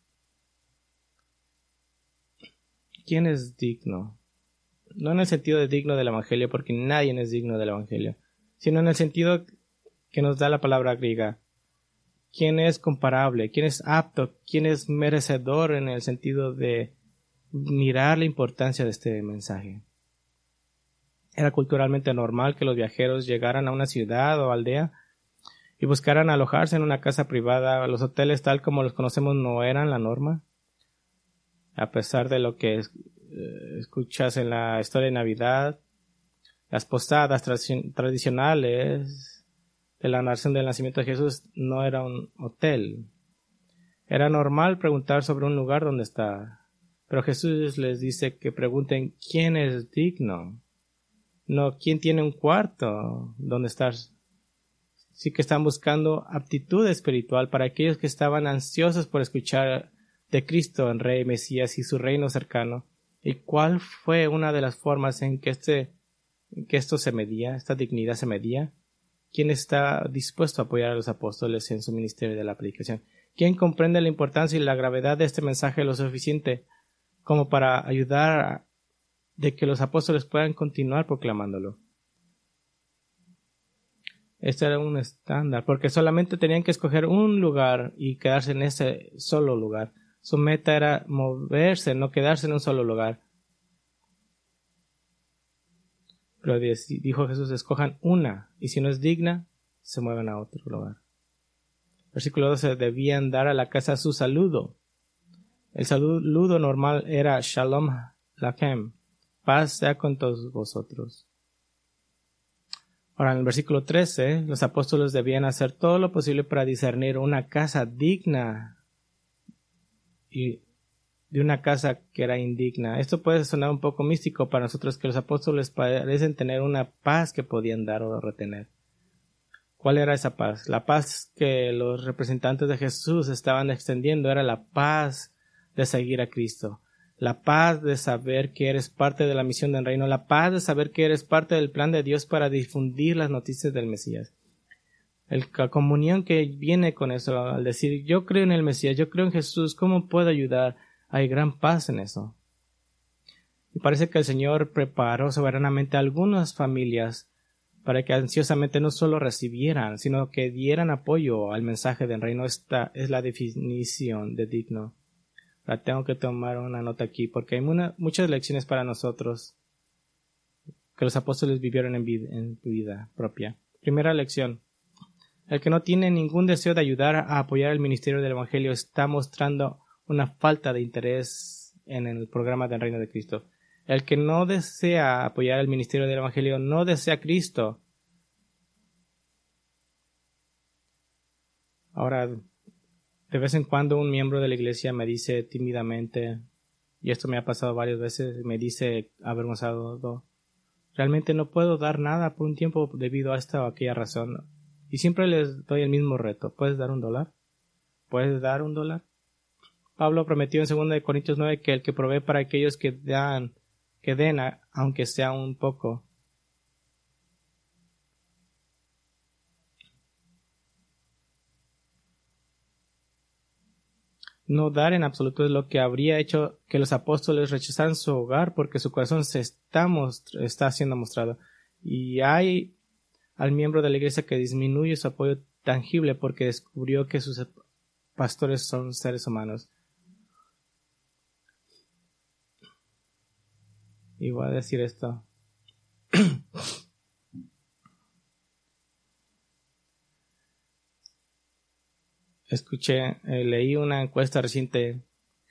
[SPEAKER 1] ¿Quién es digno? No en el sentido de digno del Evangelio, porque nadie es digno del Evangelio, sino en el sentido que nos da la palabra griega. ¿Quién es comparable? ¿Quién es apto? ¿Quién es merecedor en el sentido de mirar la importancia de este mensaje. Era culturalmente normal que los viajeros llegaran a una ciudad o aldea y buscaran alojarse en una casa privada. Los hoteles tal como los conocemos no eran la norma. A pesar de lo que es, eh, escuchas en la historia de Navidad, las posadas tra- tradicionales de la narración del nacimiento de Jesús no era un hotel. Era normal preguntar sobre un lugar donde está. Pero Jesús les dice que pregunten quién es digno. No quién tiene un cuarto donde estar. Sí que están buscando aptitud espiritual para aquellos que estaban ansiosos por escuchar de Cristo en Rey Mesías y su reino cercano. ¿Y cuál fue una de las formas en que, este, en que esto se medía, esta dignidad se medía? ¿Quién está dispuesto a apoyar a los apóstoles en su ministerio de la predicación? ¿Quién comprende la importancia y la gravedad de este mensaje lo suficiente como para ayudar a de que los apóstoles puedan continuar proclamándolo? Este era un estándar, porque solamente tenían que escoger un lugar y quedarse en ese solo lugar. Su meta era moverse, no quedarse en un solo lugar. Pero dijo Jesús, escojan una, y si no es digna, se muevan a otro lugar. Versículo doce, debían dar a la casa su saludo. El saludo normal era Shalom Lachem, paz sea con todos vosotros. Ahora, en el versículo trece, los apóstoles debían hacer todo lo posible para discernir una casa digna y de una casa que era indigna. Esto puede sonar un poco místico para nosotros, que los apóstoles parecen tener una paz que podían dar o retener. ¿Cuál era esa paz? La paz que los representantes de Jesús estaban extendiendo era la paz de seguir a Cristo. La paz de saber que eres parte de la misión del reino. La paz de saber que eres parte del plan de Dios para difundir las noticias del Mesías. El, la comunión que viene con eso, al decir, yo creo en el Mesías, yo creo en Jesús, ¿cómo puedo ayudar? Hay gran paz en eso. Y parece que el Señor preparó soberanamente a algunas familias para que ansiosamente no solo recibieran, sino que dieran apoyo al mensaje del reino. Esta es la definición de digno. Ahora tengo que tomar una nota aquí, porque hay una, muchas lecciones para nosotros que los apóstoles vivieron en vida, en vida propia. Primera lección. El que no tiene ningún deseo de ayudar a apoyar el ministerio del Evangelio está mostrando una falta de interés en el programa del reino de Cristo. El que no desea apoyar el ministerio del Evangelio no desea a Cristo. Ahora, de vez en cuando un miembro de la iglesia me dice tímidamente, y esto me ha pasado varias veces, me dice avergonzado, realmente no puedo dar nada por un tiempo debido a esta o aquella razón. Y siempre les doy el mismo reto. ¿Puedes dar un dólar? ¿Puedes dar un dólar? Pablo prometió en segunda de Corintios nueve que el que provee para aquellos que dan, que den, a, aunque sea un poco. No dar en absoluto es lo que habría hecho que los apóstoles rechazaran su hogar, porque su corazón se está, most- está siendo mostrado. Y hay al miembro de la iglesia que disminuye su apoyo tangible porque descubrió que sus pastores son seres humanos. Y voy a decir esto. Escuché, eh, leí una encuesta reciente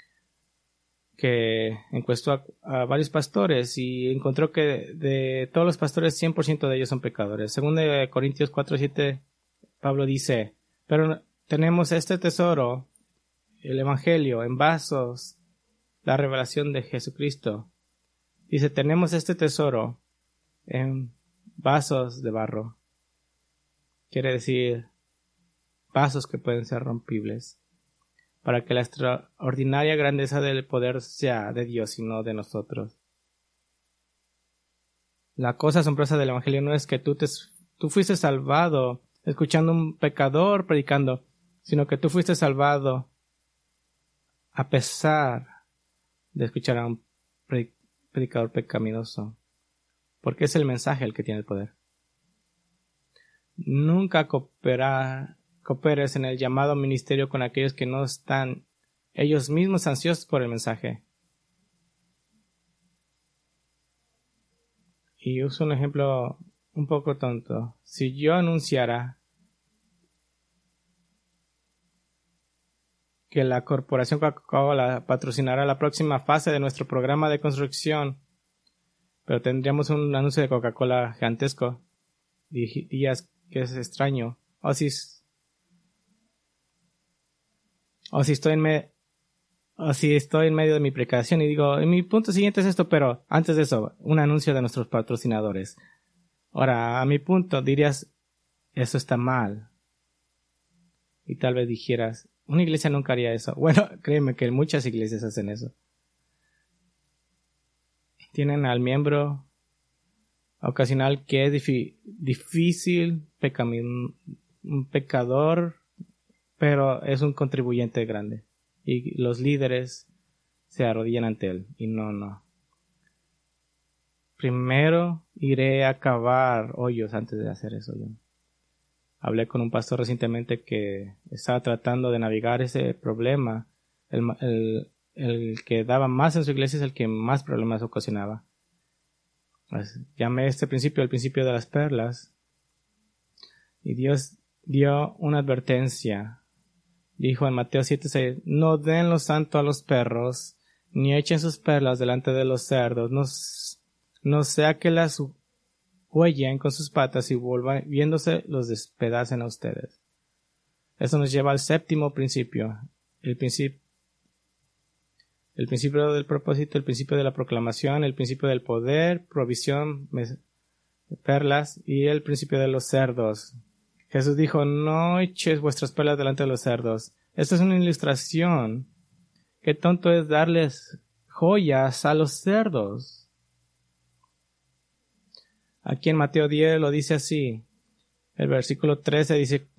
[SPEAKER 1] que encuestó a, a varios pastores y encontró que de, de todos los pastores cien por ciento de ellos son pecadores. Según de Corintios cuatro siete, Pablo dice, pero tenemos este tesoro, el Evangelio, en vasos, la revelación de Jesucristo. Dice, tenemos este tesoro en vasos de barro. Quiere decir, vasos que pueden ser rompibles, para que la extraordinaria grandeza del poder sea de Dios y no de nosotros. La cosa asombrosa del Evangelio no es que tú, te, tú fuiste salvado escuchando a un pecador predicando, sino que tú fuiste salvado a pesar de escuchar a un predicador pecaminoso, porque es el mensaje el que tiene el poder. Nunca cooperar Cooperes en el llamado ministerio con aquellos que no están ellos mismos ansiosos por el mensaje. Y uso un ejemplo un poco tonto. Si yo anunciara que la corporación Coca-Cola patrocinará la próxima fase de nuestro programa de construcción, pero tendríamos un anuncio de Coca-Cola gigantesco, dirías que es extraño. O si, o si estoy en me, o si estoy en medio de mi predicación y digo, mi punto siguiente es esto, pero antes de eso, un anuncio de nuestros patrocinadores. Ahora, a mi punto dirías, eso está mal. Y tal vez dijeras, una iglesia nunca haría eso. Bueno, créeme que muchas iglesias hacen eso. Tienen al miembro ocasional que es difi- difícil, pecamin- un pecador, pero es un contribuyente grande. Y los líderes se arrodillan ante él. Y no, no. Primero iré a cavar hoyos antes de hacer eso yo. Hablé con un pastor recientemente que estaba tratando de navegar ese problema. El, el, el que daba más en su iglesia es el que más problemas ocasionaba. Pues, llamé este principio el principio de las perlas. Y Dios dio una advertencia. Dijo en Mateo siete seis, no den lo santo a los perros, ni echen sus perlas delante de los cerdos, no, no sea que las huellen con sus patas y vuelvan, viéndose, los despedacen a ustedes. Eso nos lleva al séptimo principio, el principio, el principio del propósito, el principio de la proclamación, el principio del poder, provisión, perlas y el principio de los cerdos. Jesús dijo, no eches vuestras perlas delante de los cerdos. Esta es una ilustración. Qué tonto es darles joyas a los cerdos. Aquí en Mateo diez lo dice así. El versículo trece dice,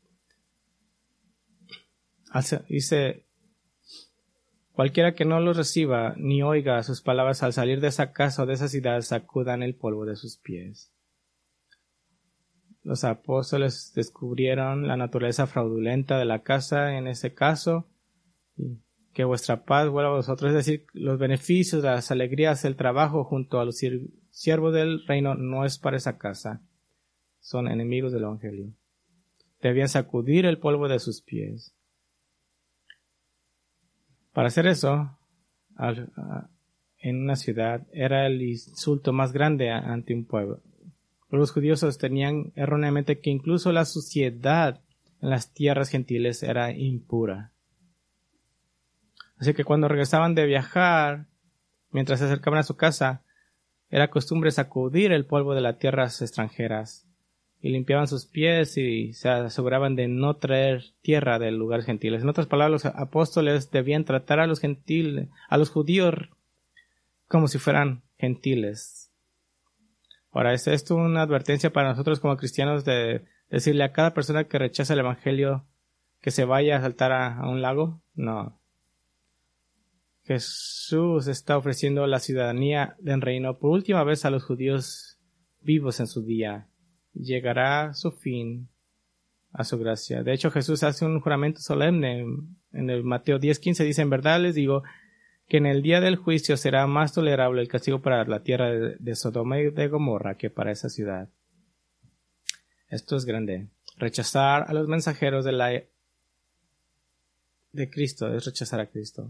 [SPEAKER 1] dice, cualquiera que no los reciba ni oiga sus palabras al salir de esa casa o de esa ciudad, sacudan el polvo de sus pies. Los apóstoles descubrieron la naturaleza fraudulenta de la casa en ese caso, y que vuestra paz vuelva a vosotros, es decir, los beneficios, las alegrías, el trabajo junto a los siervos del reino no es para esa casa, son enemigos del evangelio. Debían sacudir el polvo de sus pies. Para hacer eso, al, a, en una ciudad, era el insulto más grande a, ante un pueblo. Los judíos sostenían erróneamente que incluso la suciedad en las tierras gentiles era impura. Así que cuando regresaban de viajar, mientras se acercaban a su casa, era costumbre sacudir el polvo de las tierras extranjeras y limpiaban sus pies y se aseguraban de no traer tierra de lugares gentiles. En otras palabras, los apóstoles debían tratar a los gentiles, a los judíos como si fueran gentiles. Ahora, ¿es esto una advertencia para nosotros como cristianos de decirle a cada persona que rechaza el evangelio que se vaya a saltar a, a un lago? No. Jesús está ofreciendo la ciudadanía del reino por última vez a los judíos vivos en su día. Llegará su fin a su gracia. De hecho, Jesús hace un juramento solemne. En el Mateo diez quince dice, en verdad les digo que en el día del juicio será más tolerable el castigo para la tierra de, de Sodoma y de Gomorra que para esa ciudad. Esto es grande. Rechazar a los mensajeros de la de Cristo es rechazar a Cristo.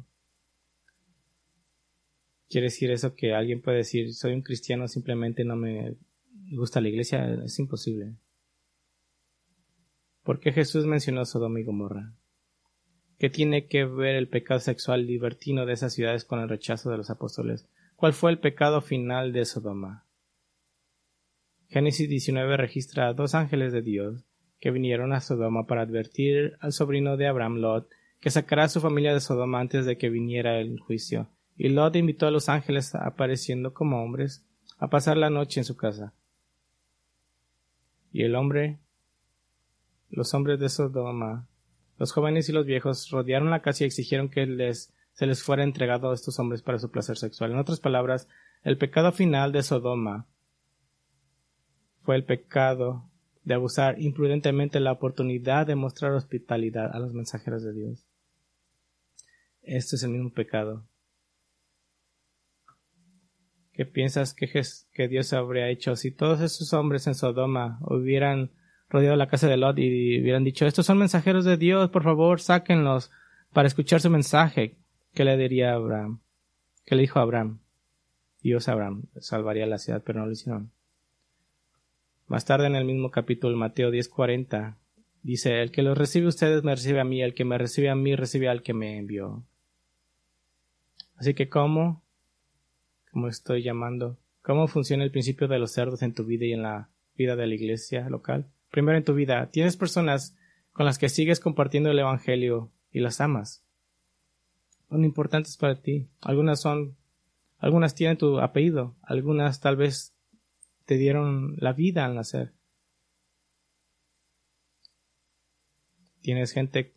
[SPEAKER 1] ¿Quiere decir eso que alguien puede decir, soy un cristiano, simplemente no me gusta la iglesia? Es imposible. ¿Por qué Jesús mencionó Sodoma y Gomorra? ¿Qué tiene que ver el pecado sexual libertino de esas ciudades con el rechazo de los apóstoles? ¿Cuál fue el pecado final de Sodoma? Génesis diecinueve registra a dos ángeles de Dios que vinieron a Sodoma para advertir al sobrino de Abraham, Lot, que sacará a su familia de Sodoma antes de que viniera el juicio. Y Lot invitó a los ángeles, apareciendo como hombres, a pasar la noche en su casa. Y el hombre, los hombres de Sodoma, los jóvenes y los viejos, rodearon la casa y exigieron que les, se les fuera entregado a estos hombres para su placer sexual. En otras palabras, el pecado final de Sodoma fue el pecado de abusar imprudentemente la oportunidad de mostrar hospitalidad a los mensajeros de Dios. Este es el mismo pecado ¿Qué piensas que, Jes- que Dios habría hecho si todos esos hombres en Sodoma hubieran rodeado la casa de Lot y hubieran dicho, estos son mensajeros de Dios, por favor, sáquenlos para escuchar su mensaje? ¿Qué le diría a Abraham? ¿Qué le dijo a Abraham? Dios a Abraham salvaría la ciudad, pero no lo hicieron. Más tarde en el mismo capítulo, Mateo diez cuarenta, dice, el que los recibe a ustedes me recibe a mí, el que me recibe a mí recibe al que me envió. Así que, ¿cómo? ¿Cómo estoy llamando? ¿Cómo funciona el principio de los cerdos en tu vida y en la vida de la iglesia local? Primero, en tu vida, tienes personas con las que sigues compartiendo el evangelio y las amas. Son importantes para ti. Algunas son, algunas tienen tu apellido, algunas tal vez te dieron la vida al nacer. Tienes gente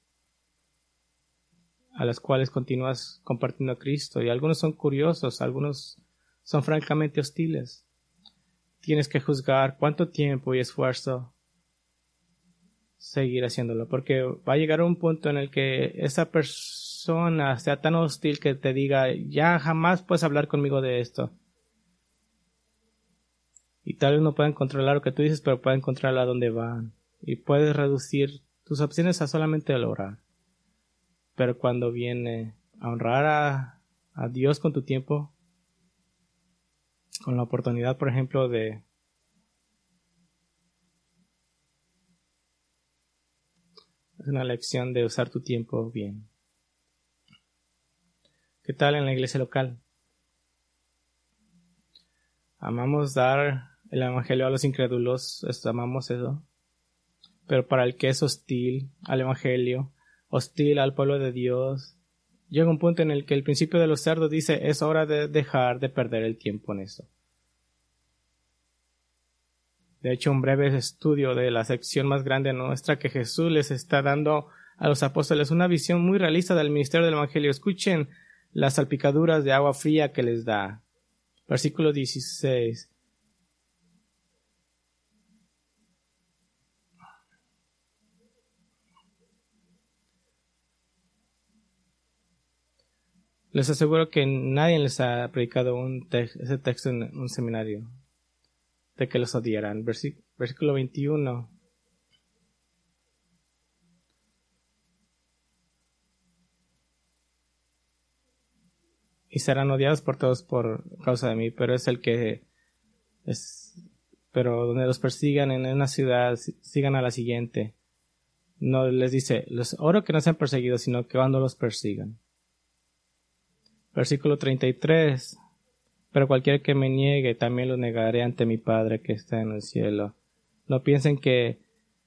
[SPEAKER 1] a las cuales continúas compartiendo a Cristo y algunos son curiosos, algunos son francamente hostiles. Tienes que juzgar cuánto tiempo y esfuerzo seguir haciéndolo, porque va a llegar un punto en el que esa persona sea tan hostil que te diga, ya jamás puedes hablar conmigo de esto. Y tal vez no puedan controlar lo que tú dices, pero pueden controlar a dónde van. Y puedes reducir tus opciones a solamente el orar. Pero cuando viene a honrar a, a Dios con tu tiempo, con la oportunidad, por ejemplo, de es una lección de usar tu tiempo bien. ¿Qué tal en la iglesia local? Amamos dar el evangelio a los incrédulos, esto, amamos eso. Pero para el que es hostil al evangelio, hostil al pueblo de Dios, llega un punto en el que el principio de los cerdos dice, es hora de dejar de perder el tiempo en eso. De hecho, un breve estudio de la sección más grande nuestra que Jesús les está dando a los apóstoles, una visión muy realista del ministerio del evangelio. Escuchen las salpicaduras de agua fría que les da. Versículo dieciséis. Les aseguro que nadie les ha predicado un te- ese texto en un seminario, de que los odiaran. Versí- versículo veintiuno. Y serán odiados por todos por causa de mí, pero es el que es, pero donde los persigan en una ciudad, sigan a la siguiente. No les dice, les oro que no sean perseguidos, sino que cuando los persigan. Versículo treinta y tres. Pero cualquiera que me niegue, también lo negaré ante mi Padre que está en el cielo. No piensen que,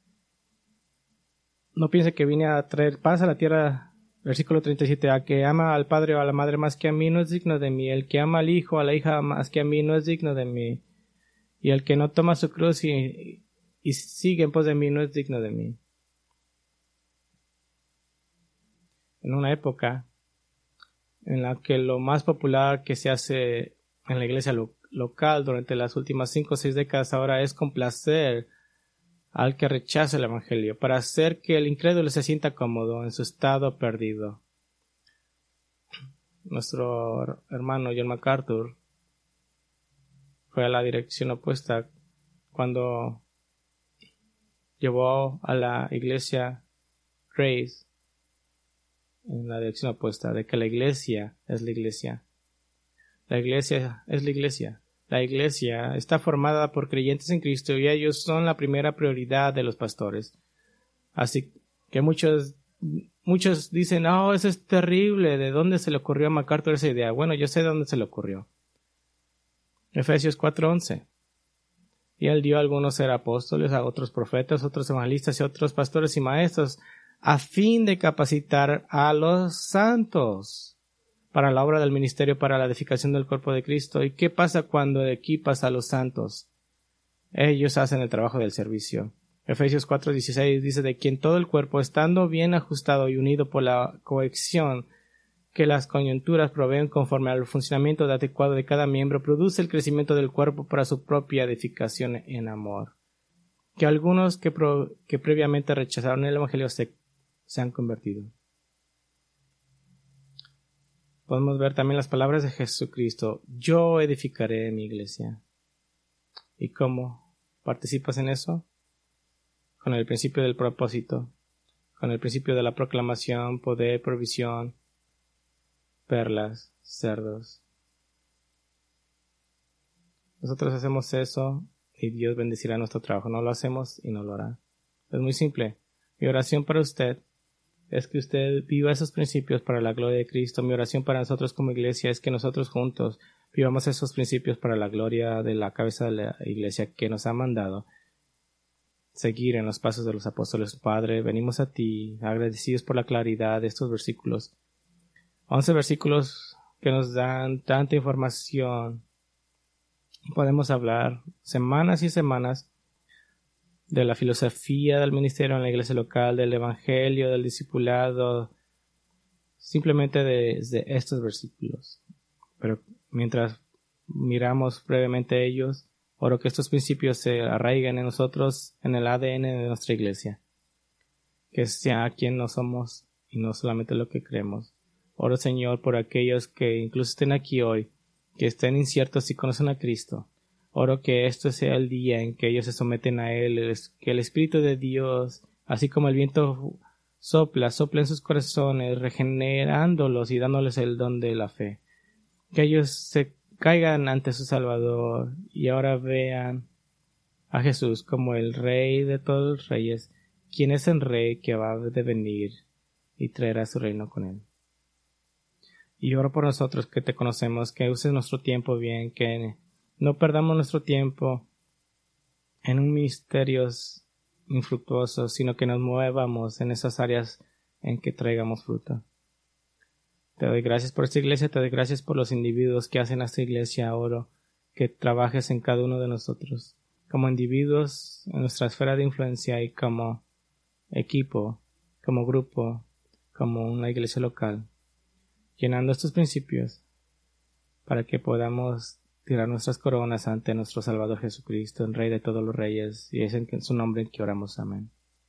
[SPEAKER 1] no piensen que vine a traer paz a la tierra. Versículo treinta y siete. A que ama al padre o a la madre más que a mí no es digno de mí. El que ama al hijo o a la hija más que a mí no es digno de mí. Y el que no toma su cruz y, y sigue en pos de mí no es digno de mí. En una época en la que lo más popular que se hace en la iglesia lo, local durante las últimas cinco o seis décadas ahora es complacer al que rechaza el evangelio, para hacer que el incrédulo se sienta cómodo en su estado perdido. Nuestro hermano John MacArthur fue a la dirección opuesta cuando llevó a la iglesia Grace en la dirección opuesta, de que la iglesia es la iglesia. La iglesia es la iglesia. La iglesia está formada por creyentes en Cristo y ellos son la primera prioridad de los pastores. Así que muchos, muchos dicen, oh, eso es terrible, ¿de dónde se le ocurrió a MacArthur esa idea? Bueno, yo sé de dónde se le ocurrió. Efesios cuatro once. Y él dio a algunos ser apóstoles, a otros profetas, otros evangelistas y otros pastores y maestros, a fin de capacitar a los santos para la obra del ministerio, para la edificación del cuerpo de Cristo. ¿Y qué pasa cuando equipas a los santos? Ellos hacen el trabajo del servicio. Efesios cuatro dieciséis dice, de quien todo el cuerpo, estando bien ajustado y unido por la cohesión que las coyunturas proveen conforme al funcionamiento adecuado de cada miembro, produce el crecimiento del cuerpo para su propia edificación en amor. Que algunos que, pro, que previamente rechazaron el evangelio se, se han convertido. podemos ver también las palabras de Jesucristo. Yo edificaré mi iglesia. ¿Y cómo participas en eso? Con el principio del propósito, con el principio de la proclamación, poder, provisión, perlas, cerdos. Nosotros hacemos eso y Dios bendecirá nuestro trabajo. No lo hacemos y no lo hará. Es muy simple. Mi oración para usted es que usted viva esos principios para la gloria de Cristo. Mi oración para nosotros como iglesia es que nosotros juntos vivamos esos principios para la gloria de la cabeza de la iglesia que nos ha mandado seguir en los pasos de los apóstoles. Padre, venimos a ti agradecidos por la claridad de estos versículos. Once versículos que nos dan tanta información. Podemos hablar semanas y semanas de la filosofía del ministerio en la iglesia local, del evangelio, del discipulado, simplemente de, de estos versículos. Pero mientras miramos brevemente ellos, oro que estos principios se arraiguen en nosotros, en el A D N de nuestra iglesia, que sea quien no somos y no solamente lo que creemos. Oro, Señor, por aquellos que incluso estén aquí hoy, que estén inciertos si conocen a Cristo. Oro que esto sea el día en que ellos se someten a Él, que el Espíritu de Dios, así como el viento sopla, sopla en sus corazones, regenerándolos y dándoles el don de la fe. Que ellos se caigan ante su Salvador y ahora vean a Jesús como el Rey de todos los reyes, quien es el Rey que va de venir y traerá su reino con Él. Y oro por nosotros que te conocemos, que uses nuestro tiempo bien, que no perdamos nuestro tiempo en un misterios infructuosos, sino que nos movamos en esas áreas en que traigamos fruto. Te doy gracias por esta iglesia, te doy gracias por los individuos que hacen a esta iglesia. Oro que trabajes en cada uno de nosotros, como individuos en nuestra esfera de influencia y como equipo, como grupo, como una iglesia local, llenando estos principios para que podamos tirar nuestras coronas ante nuestro Salvador Jesucristo, el Rey de todos los reyes, y es en su nombre en que oramos. Amén.